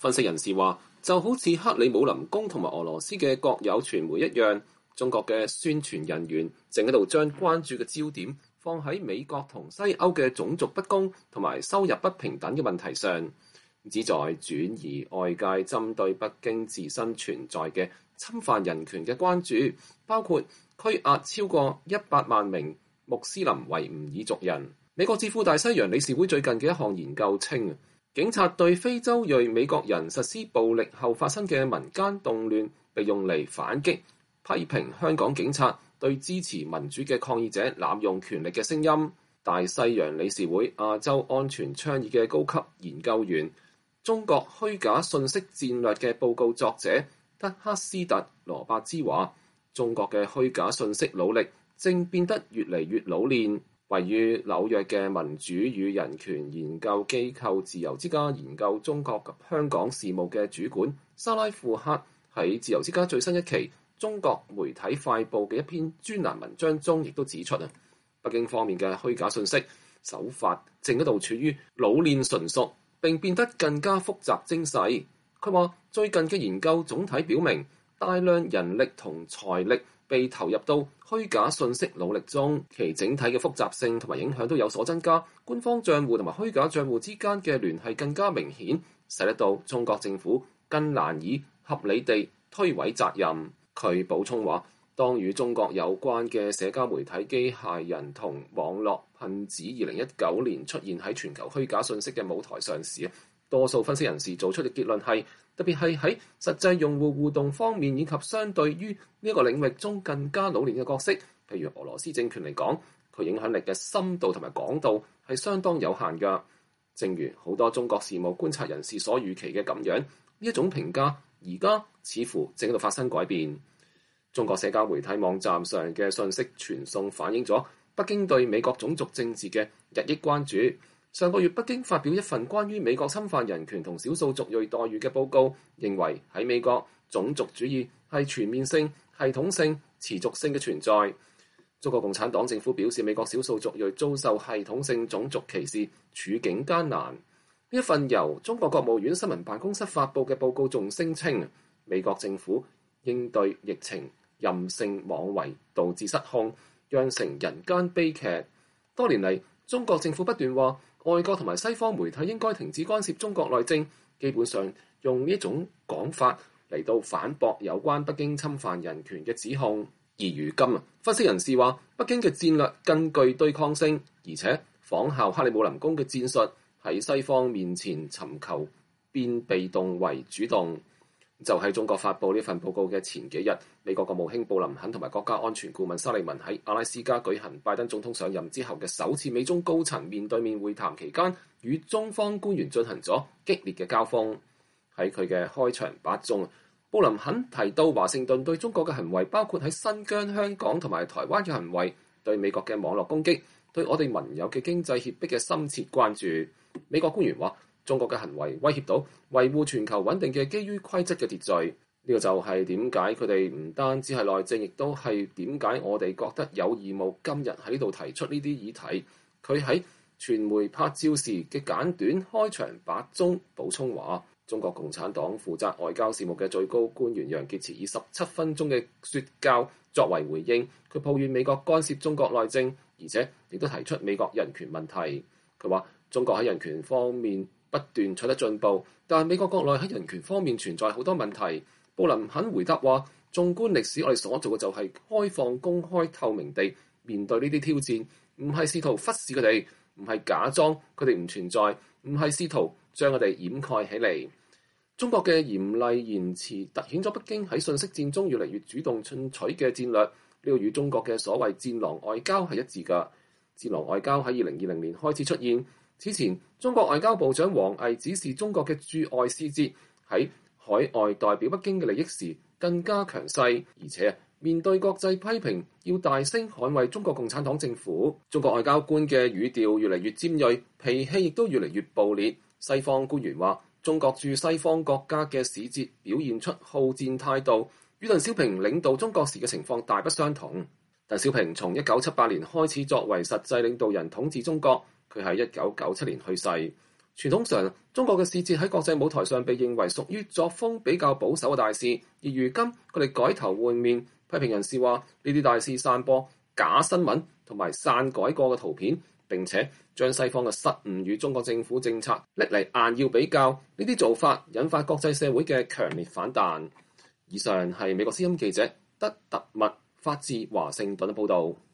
分析人士話，就好似克里姆林宮同埋俄羅斯嘅國有傳媒一樣，中國嘅宣傳人員正喺度將關注嘅焦點放喺美國同西歐嘅種族不公同埋收入不平等嘅問題上，旨在轉移外界針對北京自身存在嘅侵犯人權嘅關注，包括拘押超過100萬名穆斯林維吾爾族人。美國智庫大西洋理事會最近嘅一項研究稱，警察對非洲裔美國人實施暴力後發生嘅民間動亂被用嚟反擊批評香港警察對支持民主嘅抗議者濫用權力嘅聲音。大西洋理事會亞洲安全倡議嘅高級研究員、中國虛假信息戰略嘅報告作者德克斯特羅伯茲話，中國嘅虛假信息努力正變得越嚟越老練。位於紐約嘅民主與人權研究機構自由之家研究中國及香港事務嘅主管沙拉庫克喺自由之家最新一期中國媒體快報嘅一篇專欄文章中，亦都指出北京方面嘅虛假信息手法正喺度處於老練純熟並變得更加複雜精細。佢話最近嘅研究總體表明，大量人力同財力被投入到虛假信息努力中，其整體嘅複雜性同埋影響都有所增加。官方帳戶同埋虛假帳戶之間嘅聯繫更加明顯，使得到中國政府更難以合理地推諉責任。佢補充話，當與中國有關嘅社交媒體機械人同網絡噴子2019年出現喺全球虛假信息嘅舞台上時，多數分析人士做出嘅結論係，特別係喺實際用戶互動方面，以及相對於呢一個領域中更加老練嘅角色，譬如俄羅斯政權嚟講，佢影響力嘅深度同埋廣度係相當有限㗎。正如好多中國事務觀察人士所預期嘅咁樣，呢一種評價而家似乎正喺度發生改變。中國社交媒體網站上嘅信息傳送反映咗北京對美國種族政治嘅日益關注。上個月，北京發表一份關於美國侵犯人權同少數族裔待遇嘅報告，認為喺美國種族主義係全面性、系統性、持續性嘅存在。中國共產黨政府表示，美國少數族裔遭受系統性種族歧視，處境艱難。呢一份由中國國務院新聞辦公室發布嘅報告仲聲稱，美國政府應對疫情任性妄為，導致失控，釀成人間悲劇。多年嚟，中國政府不斷話，外國同埋西方媒體應該停止干涉中國內政，基本上用呢一種講法嚟到反駁有關北京侵犯人權嘅指控。而如今，分析人士話，北京嘅戰略更具對抗性，而且仿效克里姆林宮嘅戰術，喺西方面前尋求變被動為主動。就喺中國發布呢份報告嘅前幾日，美國國務卿布林肯同埋國家安全顧問沙利文喺阿拉斯加舉行拜登總統上任之後嘅首次美中高層面對面會談期間，與中方官員進行咗激烈嘅交鋒。喺佢嘅開場白中，布林肯提到華盛頓對中國嘅行為，包括喺新疆、香港同埋台灣嘅行為，對美國嘅網絡攻擊，對我哋盟友嘅經濟脅迫嘅深切關注。美國官員話，中國嘅行為威脅到維護全球穩定嘅基於規則嘅秩序。呢個就係點解佢哋唔單止係內政，亦都係點解我哋覺得有義務今日喺呢度提出呢啲議題。佢喺傳媒拍照時嘅簡短開場白中補充話，中國共產黨負責外交事務嘅最高官員楊潔篪以17分鐘嘅說教作為回應，佢抱怨美國干涉中國內政，而且亦都提出美國人權問題。佢話中國喺人權方面不斷取得進步，但係美國國內喺人權方面存在好多問題。布林肯回答話，縱觀歷史，我哋所做嘅就係開放、公開、透明地面對呢啲挑戰，唔係試圖忽視佢哋，唔係假裝佢哋唔存在，唔係試圖將佢哋掩蓋起嚟。中國嘅嚴厲言辭突顯咗北京喺信息戰中越嚟越主動進取嘅戰略，呢個與中國嘅所謂戰狼外交係一致㗎。戰狼外交喺2020年開始出現。此前，中國外交部長王毅指示中國嘅駐外使節喺海外代表北京嘅利益時更加強勢，而且面對國際批評要大聲捍衛中國共產黨政府。中國外交官嘅語調越嚟越尖銳，脾氣亦都越嚟越暴烈。西方官員話，中國駐西方國家嘅使節表現出好戰態度，與鄧小平領導中國時嘅情況大不相同。鄧小平從1978年開始作為實際領導人統治中國。佢喺1997年去世。 傳統上，中國嘅使節喺國際舞台上被認為屬於作風比較保守嘅大使，而如今佢哋改頭換面，批評人士話呢啲大使散播假新聞同埋篡改過嘅圖片，並且將西方嘅失誤與中國政府政策拎嚟硬要比較，呢啲做法引發國際社會嘅強烈反彈。以上係美國之音記者德特麥發自華盛頓嘅報導。